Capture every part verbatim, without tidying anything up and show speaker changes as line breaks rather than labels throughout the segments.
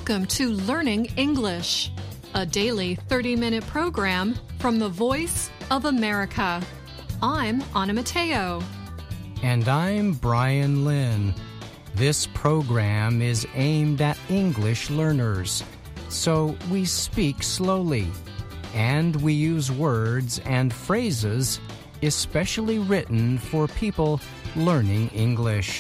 Welcome to Learning English, a daily thirty-minute program from the Voice of America. I'm Anna Mateo.
And I'm Brian Lynn. This program is aimed at English learners, so we speak slowly, and we use words and phrases especially written for people learning English.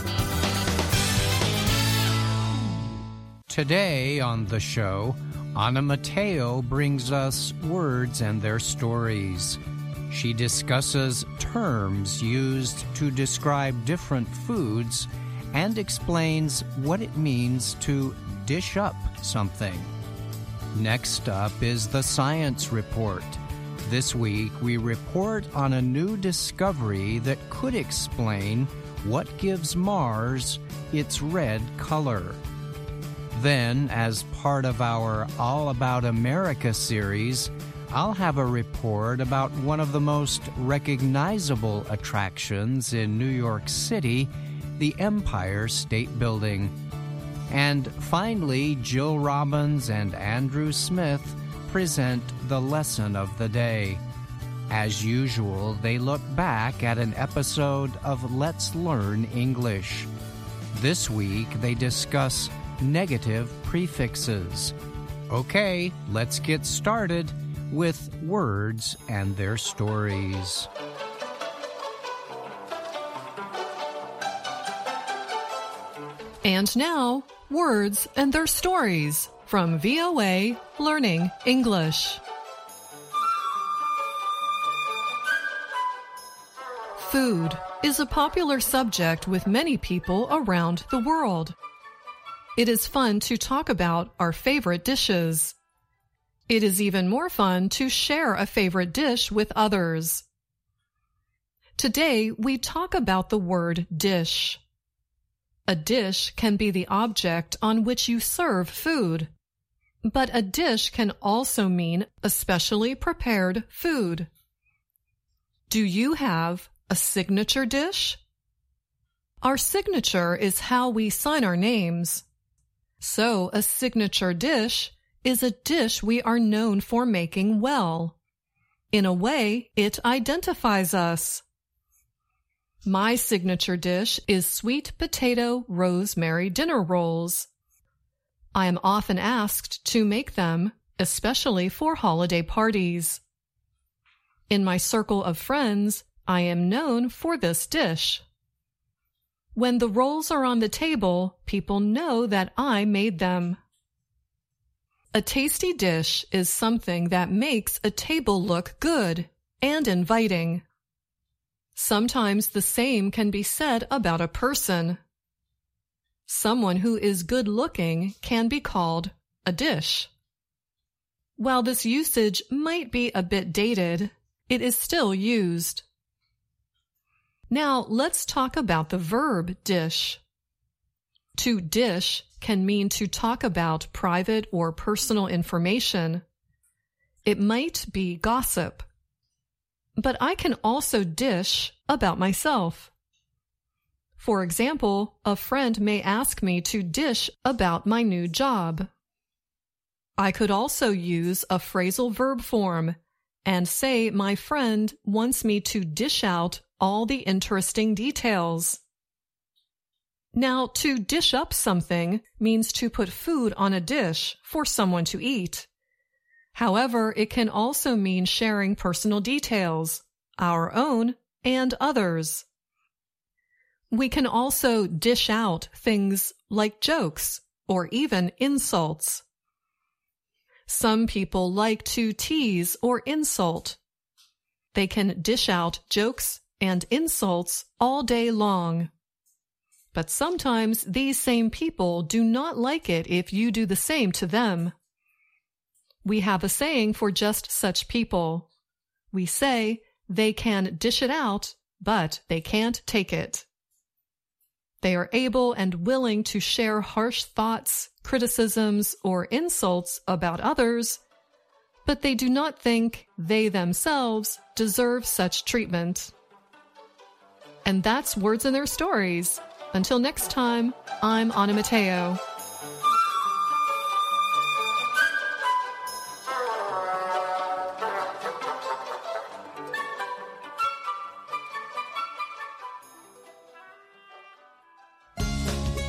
Today on the show, Anna Mateo brings us words and their stories. She discusses terms used to describe different foods and explains what it means to dish up something. Next up is the Science Report. This week, we report on a new discovery that could explain what gives Mars its red color. Then, as part of our All About America series, I'll have a report about one of the most recognizable attractions in New York City, the Empire State Building. And finally, Jill Robbins and Andrew Smith present the lesson of the day. As usual, they look back at an episode of Let's Learn English. This week, they discuss negative prefixes. Okay, let's get started with words and their stories.
And now, words and their stories from V O A Learning English. Food is a popular subject with many people around the world. It is fun to talk about our favorite dishes. It is even more fun to share a favorite dish with others. Today, we talk about the word dish. A dish can be the object on which you serve food, but a dish can also mean a specially prepared food. Do you have a signature dish? Our signature is how we sign our names. So, a signature dish is a dish we are known for making well. In a way, it identifies us. My signature dish is sweet potato rosemary dinner rolls. I am often asked to make them, especially for holiday parties. In my circle of friends, I am known for this dish. When the rolls are on the table, people know that I made them. A tasty dish is something that makes a table look good and inviting. Sometimes the same can be said about a person. Someone who is good-looking can be called a dish. While this usage might be a bit dated, it is still used. Now, let's talk about the verb dish. To dish can mean to talk about private or personal information. It might be gossip. But I can also dish about myself. For example, a friend may ask me to dish about my new job. I could also use a phrasal verb form and say my friend wants me to dish out all the interesting details. Now, to dish up something means to put food on a dish for someone to eat. However, it can also mean sharing personal details, our own and others. We can also dish out things like jokes or even insults. Some people like to tease or insult. They can dish out jokes and insults all day long. But sometimes these same people do not like it if you do the same to them. We have a saying for just such people. We say, they can dish it out, but they can't take it. They are able and willing to share harsh thoughts, criticisms, or insults about others, but they do not think they themselves deserve such treatment. And that's Words and Their Stories. Until next time, I'm Anna Mateo.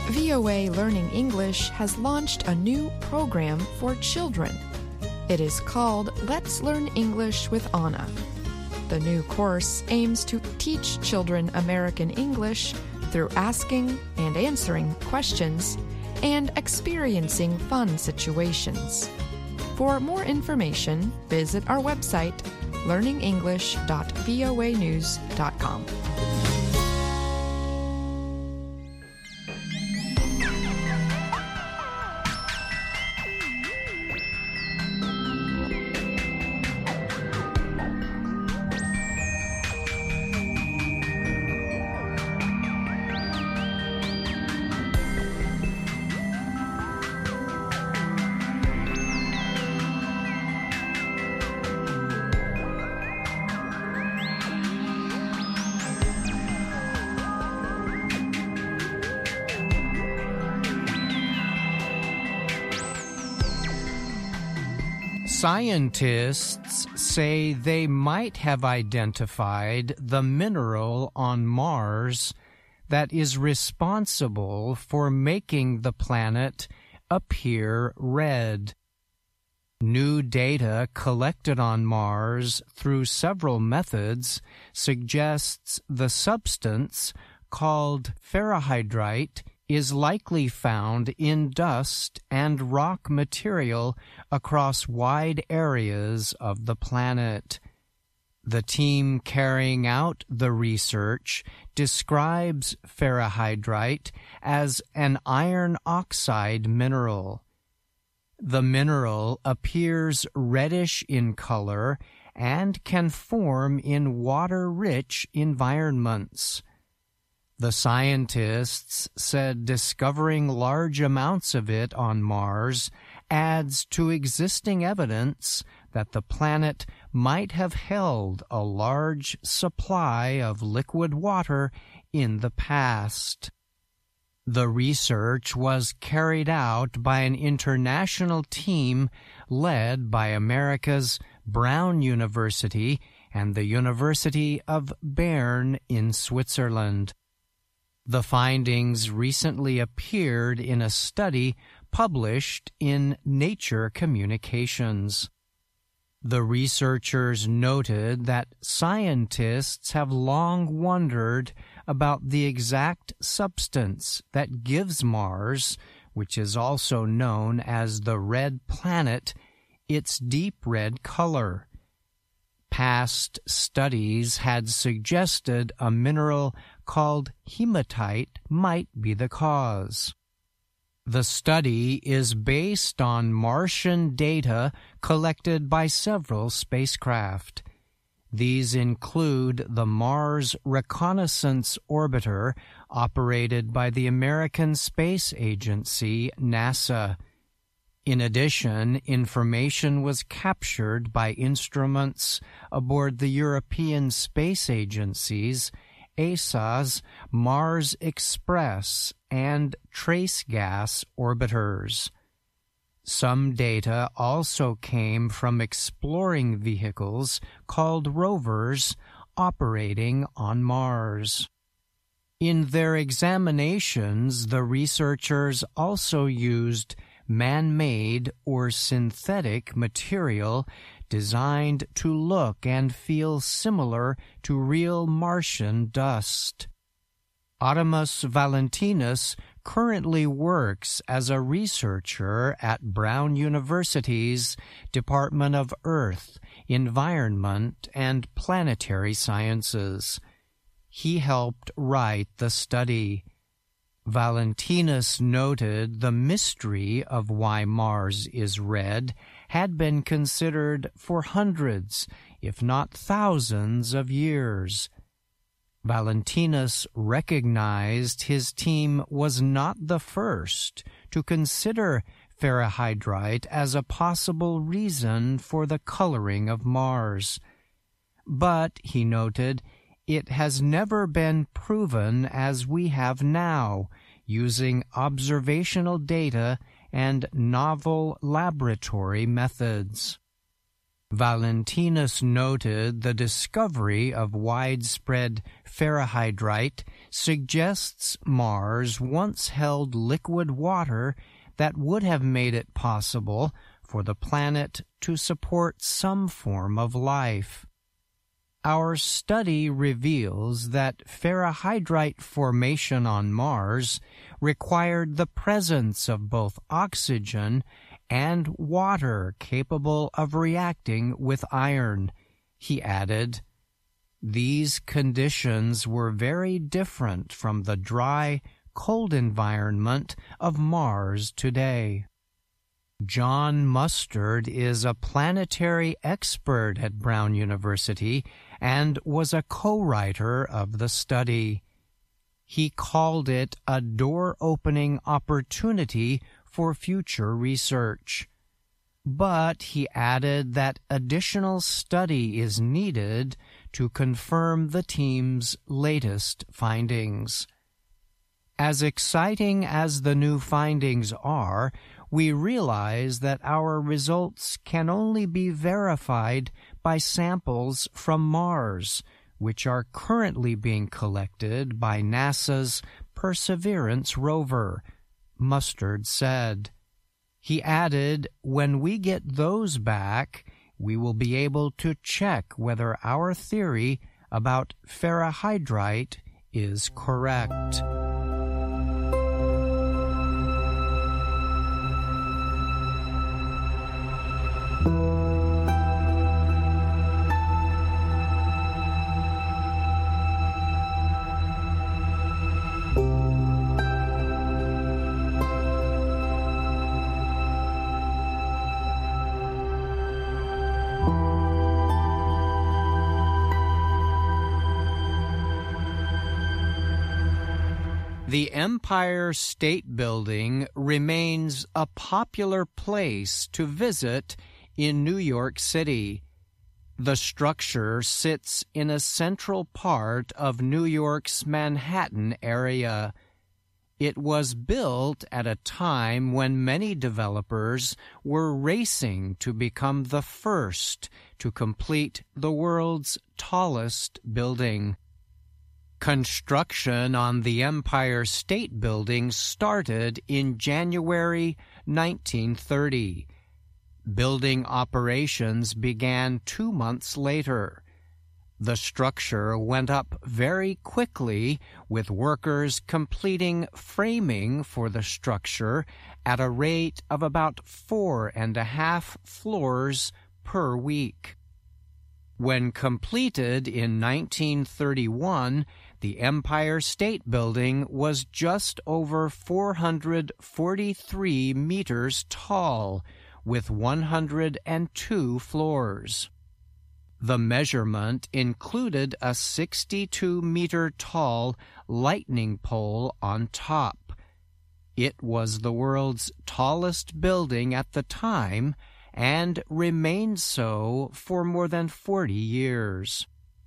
V O A Learning English has launched a new program for children. It is called Let's Learn English with Anna. The new course aims to teach children American English through asking and answering questions and experiencing fun situations. For more information, visit our website, learning english dot voa news dot com.
Scientists say they might have identified the mineral on Mars that is responsible for making the planet appear red. New data collected on Mars through several methods suggests the substance, called ferrihydrite, is likely found in dust and rock material across wide areas of the planet. The team carrying out the research describes ferrihydrite as an iron oxide mineral. The mineral appears reddish in color and can form in water-rich environments. The scientists said discovering large amounts of it on Mars adds to existing evidence that the planet might have held a large supply of liquid water in the past. The research was carried out by an international team led by America's Brown University and the University of Bern in Switzerland. The findings recently appeared in a study published in Nature Communications. The researchers noted that scientists have long wondered about the exact substance that gives Mars, which is also known as the red planet, its deep red color. Past studies had suggested a mineral called hematite might be the cause. The study is based on Martian data collected by several spacecraft. These include the Mars Reconnaissance Orbiter, operated by the American Space Agency, NASA. In addition, information was captured by instruments aboard the European Space Agency's E S A's Mars Express and Trace Gas orbiters. Some data also came from exploring vehicles called rovers operating on Mars. In their examinations, the researchers also used man-made or synthetic material designed to look and feel similar to real Martian dust. Artemis Valentinus currently works as a researcher at Brown University's Department of Earth, Environment, and Planetary Sciences. He helped write the study. Valentinus noted the mystery of why Mars is red had been considered for hundreds, if not thousands, of years. Valentinus recognized his team was not the first to consider ferrihydrite as a possible reason for the coloring of Mars. But, he noted, it has never been proven as we have now, using observational data and novel laboratory methods. Valentinus noted the discovery of widespread ferrihydrite suggests Mars once held liquid water that would have made it possible for the planet to support some form of life. Our study reveals that ferrihydrite formation on Mars required the presence of both oxygen and water capable of reacting with iron. He added, "These conditions were very different from the dry, cold environment of Mars today." John Mustard is a planetary expert at Brown University and was a co-writer of the study. He called it a door-opening opportunity for future research. But he added that additional study is needed to confirm the team's latest findings. As exciting as the new findings are, we realize that our results can only be verified by samples from Mars, which are currently being collected by NASA's Perseverance rover, Mustard said. He added, "When we get those back, we will be able to check whether our theory about ferrihydrite is correct." The Empire State Building remains a popular place to visit in New York City. The structure sits in a central part of New York's Manhattan area. It was built at a time when many developers were racing to become the first to complete the world's tallest building. Construction on the Empire State Building started in January nineteen thirty. Building operations began two months later. The structure went up very quickly, with workers completing framing for the structure at a rate of about four and a half floors per week. When completed in nineteen thirty-one, the Empire State Building was just over four hundred forty-three meters tall, with one hundred two floors. The measurement included a sixty-two meter tall lightning pole on top. It was the world's tallest building at the time and remained so for more than forty years.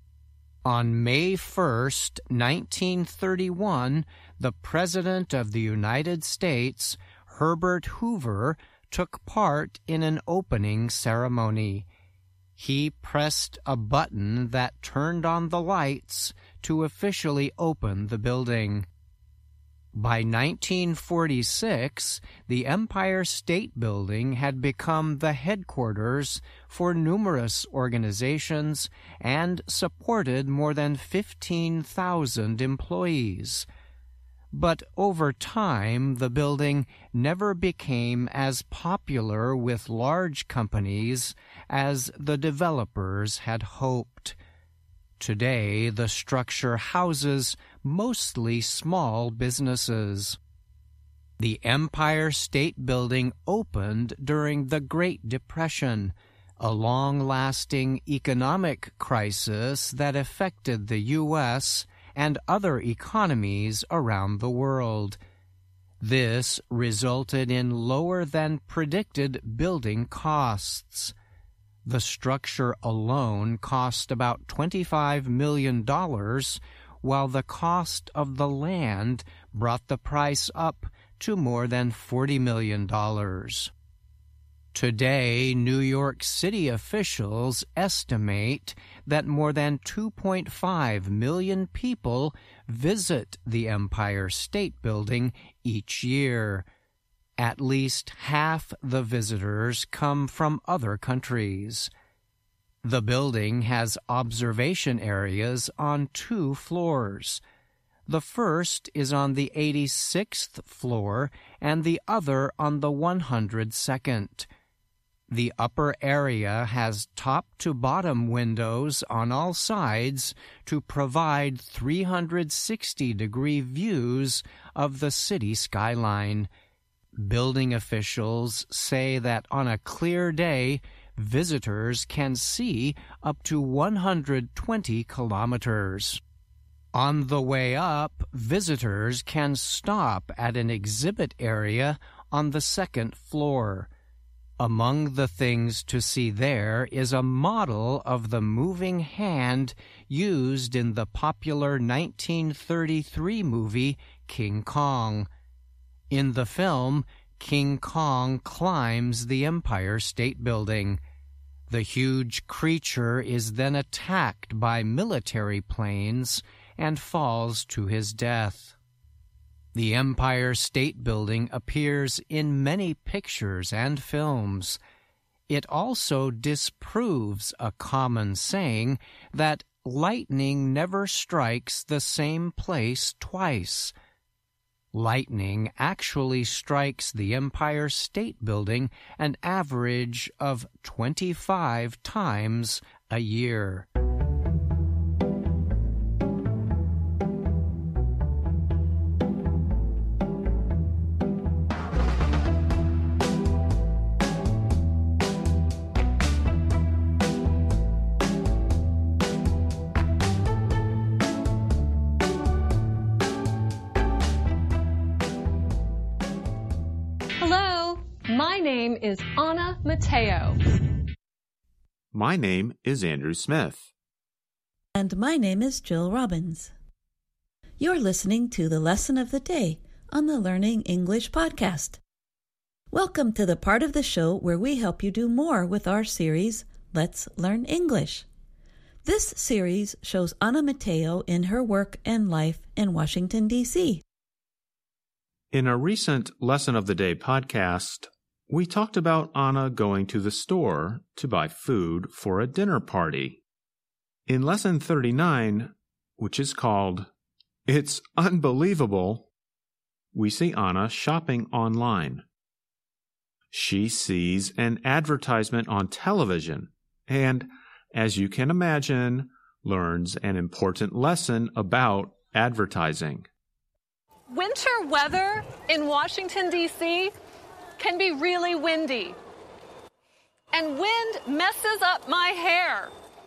On May first, nineteen thirty-one, the President of the United States, Herbert Hoover, took part in an opening ceremony. He pressed a button that turned on the lights to officially open the building. By nineteen forty-six, the Empire State Building had become the headquarters for numerous organizations and supported more than fifteen thousand employees. But over time, the building never became as popular with large companies as the developers had hoped. Today, the structure houses mostly small businesses. The Empire State Building opened during the Great Depression, a long-lasting economic crisis that affected the U S and other economies around the world. This resulted in lower-than-predicted building costs. The structure alone cost about twenty-five million dollars, while the cost of the land brought the price up to more than forty million dollars. Today, New York City officials estimate that more than two point five million people visit the Empire State Building each year. At least half the visitors come from other countries. The building has observation areas on two floors. The first is on the eighty-sixth floor and the other on the one hundred second. The upper area has top-to-bottom windows on all sides to provide three hundred sixty degree views of the city skyline. Building officials say that on a clear day, visitors can see up to one hundred twenty kilometers. On the way up, visitors can stop at an exhibit area on the second floor. Among the things to see there is a model of the moving hand used in the popular nineteen thirty-three movie King Kong. In the film, King Kong climbs the Empire State Building. The huge creature is then attacked by military planes and falls to his death. The Empire State Building appears in many pictures and films. It also disproves a common saying that lightning never strikes the same place twice. Lightning actually strikes the Empire State Building an average of twenty-five times a year.
My name is Anna Mateo.
My name is Andrew Smith.
And my name is Jill Robbins. You're listening to the Lesson of the Day on the Learning English podcast. Welcome to the part of the show where we help you do more with our series, Let's Learn English. This series shows Anna Mateo in her work and life in Washington, D C
In a recent Lesson of the Day podcast, we talked about Anna going to the store to buy food for a dinner party. In Lesson thirty-nine, which is called It's Unbelievable, we see Anna shopping online. She sees an advertisement on television and, as you can imagine, learns an important lesson about advertising.
Winter weather in Washington, D C can be really windy. And wind messes up my hair.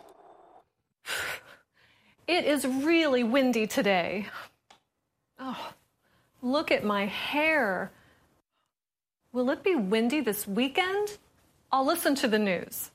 It is really windy today. Oh, look at my hair. Will it be windy this weekend? I'll listen to the news.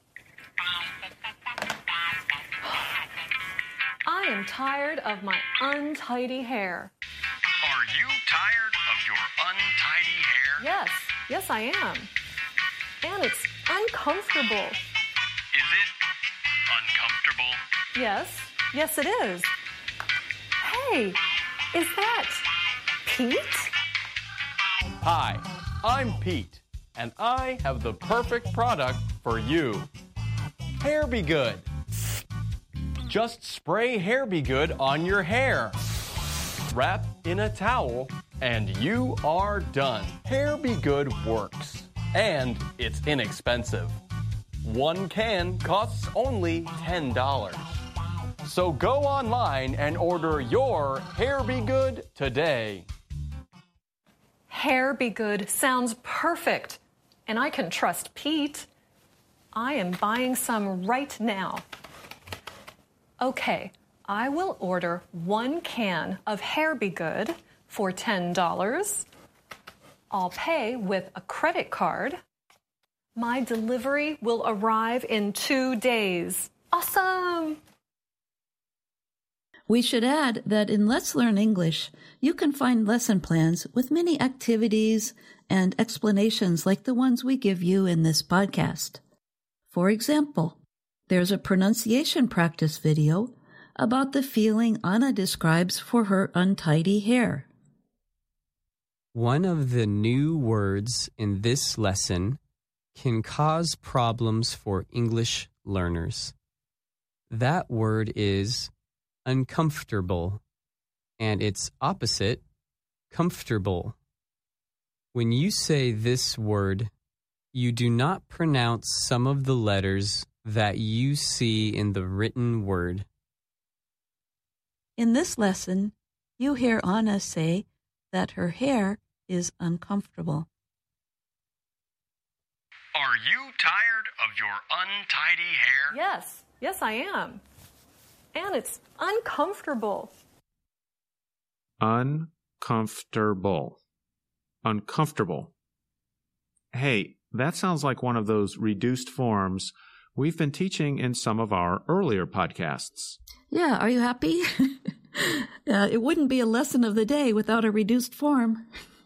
I am tired of my untidy hair.
Are you tired of your untidy hair?
Yes, yes I am. And it's uncomfortable.
Is it uncomfortable?
Yes, yes it is. Hey, is that Pete?
Hi, I'm Pete, and I have the perfect product for you. Hair Be Good. Just spray Hair Be Good on your hair. Wrap in a towel, and you are done. Hair Be Good works, and it's inexpensive. One can costs only ten dollars. So go online and order your Hair Be Good today.
Hair Be Good sounds perfect, and I can trust Pete. I am buying some right now. Okay, I will order one can of Hair Be Good for ten dollars. I'll pay with a credit card. My delivery will arrive in two days. Awesome!
We should add that in Let's Learn English, you can find lesson plans with many activities and explanations like the ones we give you in this podcast. For example, there's a pronunciation practice video about the feeling Anna describes for her untidy hair.
One of the new words in this lesson can cause problems for English learners. That word is uncomfortable, and its opposite, comfortable. When you say this word, you do not pronounce some of the letters that you see in the written word.
In this lesson, you hear Anna say that her hair is uncomfortable.
Are you tired of your untidy hair?
Yes, yes, I am. And it's uncomfortable.
Uncomfortable. Uncomfortable. Hey, that sounds like one of those reduced forms we've been teaching in some of our earlier podcasts.
Yeah, are you happy? uh, it wouldn't be a lesson of the day without a reduced form.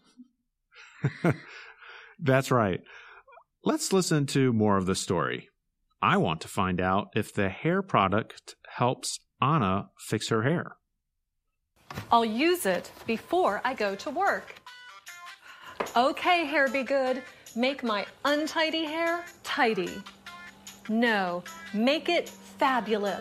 That's right. Let's listen to more of the story. I want to find out if the hair product helps Anna fix her hair.
I'll use it before I go to work. Okay, Hair Be Good, make my untidy hair tidy. No, make it fabulous.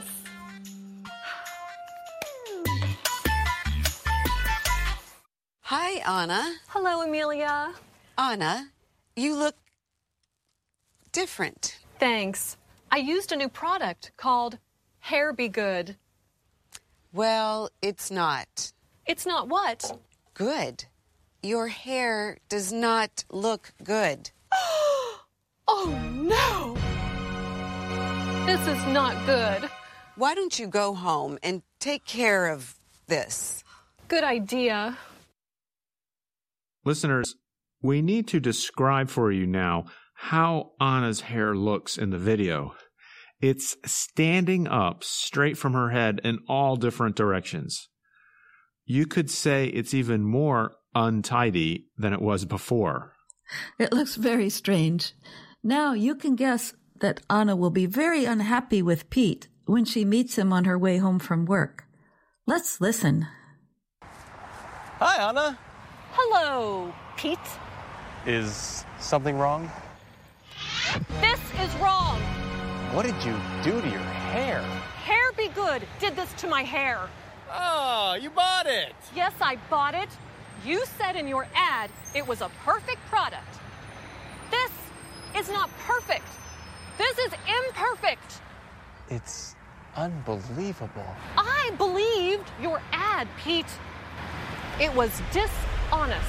Hi, Anna.
Hello, Amelia.
Anna, you look different.
Thanks. I used a new product called Hair Be Good.
Well, it's not.
It's not what?
Good. Your hair does not look good.
Oh, no! This is not good.
Why don't you go home and take care of this?
Good idea.
Listeners, we need to describe for you now how Anna's hair looks in the video. It's standing up straight from her head in all different directions. You could say it's even more untidy than it was before.
It looks very strange. Now you can guess that Anna will be very unhappy with Pete when she meets him on her way home from work. Let's listen.
Hi, Anna.
Hello, Pete.
Is something wrong?
This is wrong.
What did you do to your hair?
Hair Be Good did this to my hair.
Oh, you bought it.
Yes, I bought it. You said in your ad it was a perfect product. This is not perfect. This is imperfect.
It's unbelievable.
I believed your ad, Pete. It was dishonest.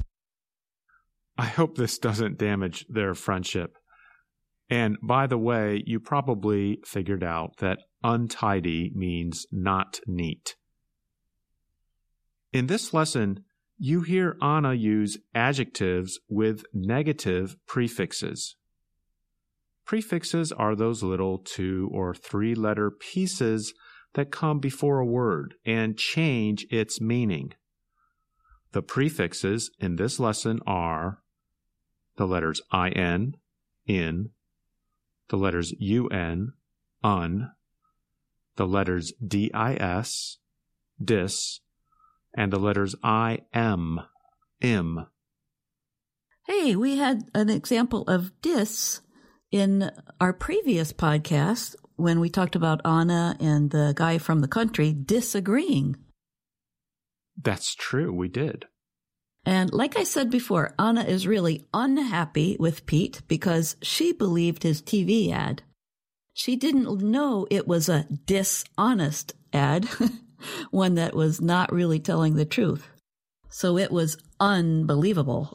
I hope this doesn't damage their friendship. And by the way, you probably figured out that untidy means not neat. In this lesson, you hear Anna use adjectives with negative prefixes. Prefixes are those little two or three letter pieces that come before a word and change its meaning. The prefixes in this lesson are the letters in, in, the letters un, un, the letters dis, dis, and the letters im, im.
Hey, we had an example of dis in our previous podcast when we talked about Anna and the guy from the country disagreeing.
That's true, we did.
And like I said before, Anna is really unhappy with Pete because she believed his T V ad. She didn't know it was a dishonest ad, one that was not really telling the truth. So it was unbelievable.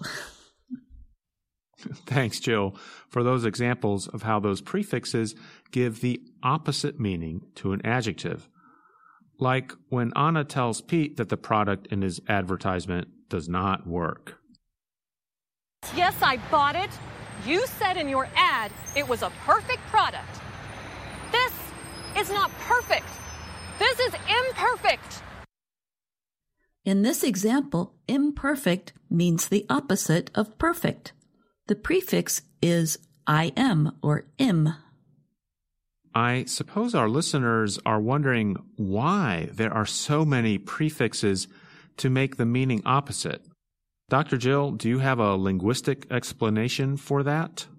Thanks, Jill, for those examples of how those prefixes give the opposite meaning to an adjective. Like when Anna tells Pete that the product in his advertisement does not work.
Yes, I bought it. You said in your ad it was a perfect product. This is not perfect.
This is imperfect.
In this example, imperfect means the opposite of perfect. The prefix is im or im.
I suppose our listeners are wondering why there are so many prefixes to make the meaning opposite. Doctor Jill, do you have a linguistic explanation for that?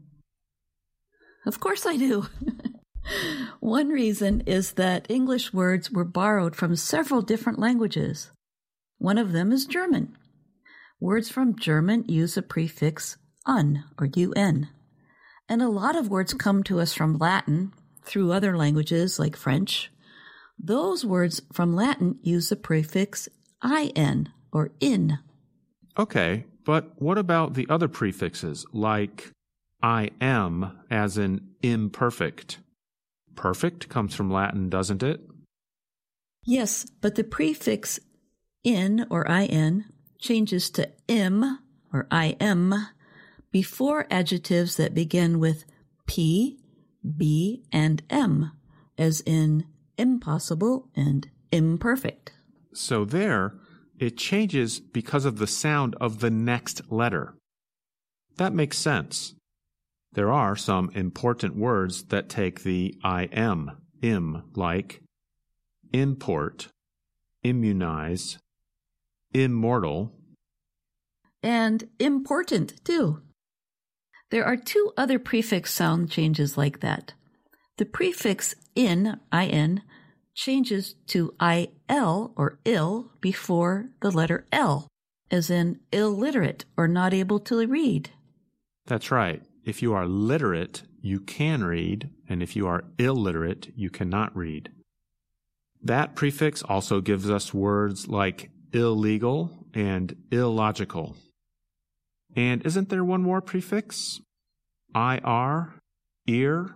Of course I do. One reason is that English words were borrowed from several different languages. One of them is German. Words from German use a prefix un or un. And a lot of words come to us from Latin through other languages like French. Those words from Latin use the prefix in or in.
Okay, but what about the other prefixes like I am as in imperfect? Perfect comes from Latin, doesn't it?
Yes, but the prefix in or in changes to im or im before adjectives that begin with p, b, and m, as in impossible and imperfect.
So there, it changes because of the sound of the next letter. That makes sense. There are some important words that take the im, im, like import, immunize, immortal,
and important, too. There are two other prefix sound changes like that. The prefix in, in, changes to il or ill before the letter L, as in illiterate or not able to read.
That's right. If you are literate, you can read, and if you are illiterate, you cannot read. That prefix also gives us words like illegal and illogical. And isn't there one more prefix? Ir, ear.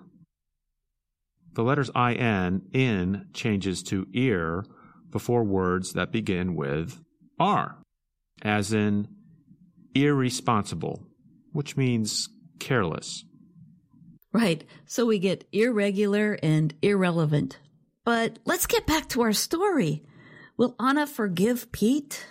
The letters in, in, changes to ear before words that begin with r, as in irresponsible, which means careless.
Right, so we get irregular and irrelevant. But let's get back to our story. Will Anna forgive Pete?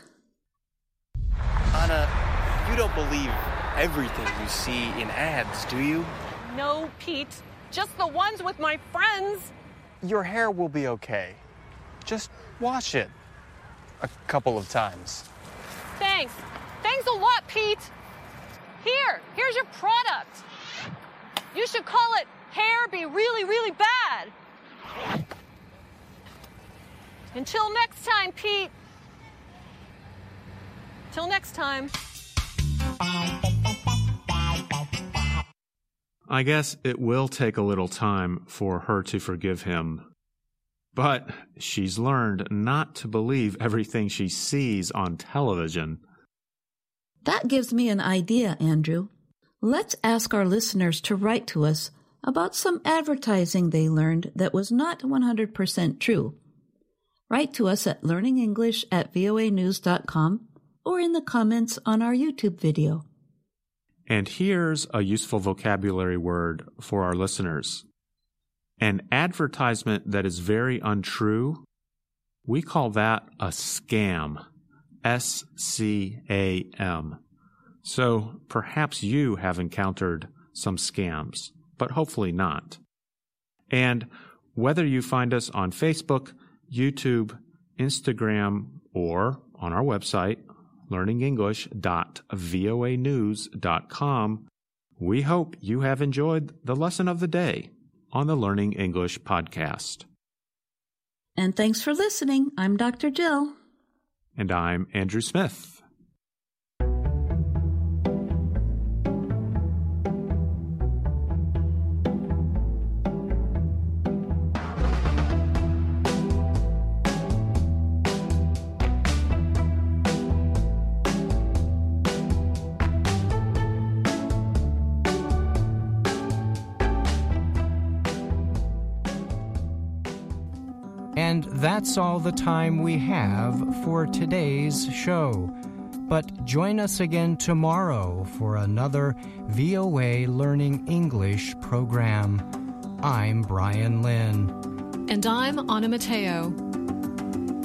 Anna, you don't believe everything you see in ads, do you?
No, Pete. Just the ones with my friends.
Your hair will be okay. Just wash it a couple of times.
Thanks. Thanks a lot, Pete. Here, here's your product. You should call it Hair Be Really, Really Bad. Until next time, Pete. Till next time.
I guess it will take a little time for her to forgive him. But she's learned not to believe everything she sees on television.
That gives me an idea, Andrew. Let's ask our listeners to write to us about some advertising they learned that was not one hundred percent true. Write to us at learning english at voa news dot com or in the comments on our YouTube video.
And here's a useful vocabulary word for our listeners. An advertisement that is very untrue, we call that a scam. S C A M. So perhaps you have encountered some scams, but hopefully not. And whether you find us on Facebook, YouTube, Instagram, or on our website, learning english dot voa news dot com, we hope you have enjoyed the lesson of the day on the Learning English podcast.
And thanks for listening. I'm Doctor Jill.
And I'm Andrew Smith.
And that's all the time we have for today's show. But join us again tomorrow for another V O A Learning English program. I'm Brian Lynn.
And I'm Anna Mateo.